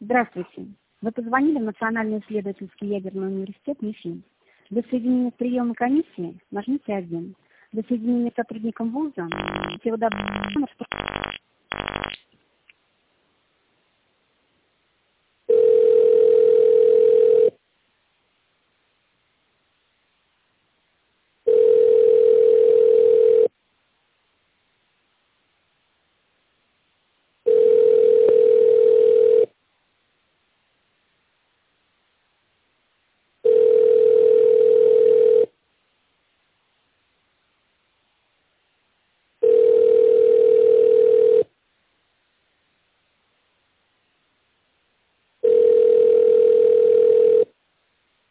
Здравствуйте. Вы позвонили в Национальный исследовательский ядерный университет МИФИ. Для соединения с приемной комиссией нажмите 1. Для соединения с сотрудником вуза,